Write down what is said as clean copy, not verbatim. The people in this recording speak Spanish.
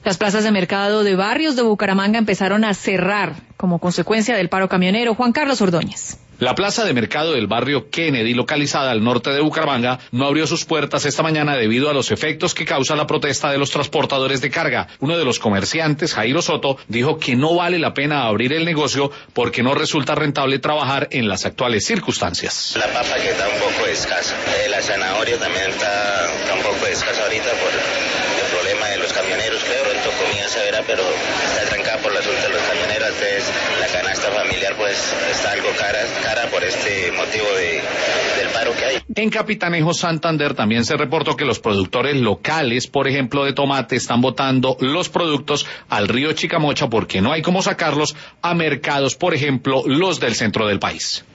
Las plazas de mercado de barrios de Bucaramanga empezaron a cerrar como consecuencia del paro camionero. Juan Carlos Ordóñez. La plaza de mercado del barrio Kennedy, localizada al norte de Bucaramanga, no abrió sus puertas esta mañana debido a los efectos que causa la protesta de los transportadores de carga. Uno de los comerciantes, Jairo Soto, dijo que no vale la pena abrir el negocio porque no resulta rentable trabajar en las actuales circunstancias. La papa que está un poco escasa, la zanahoria también está un poco escasa ahorita por el problema de los camioneros, creo. Pronto comida severa, pero está trancada por el asunto de los camioneros, entonces la canasta familiar pues está algo cara por este motivo del paro que hay. En Capitanejo, Santander, también se reportó que los productores locales, por ejemplo de tomate, están botando los productos al río Chicamocha porque no hay cómo sacarlos a mercados, por ejemplo, los del centro del país.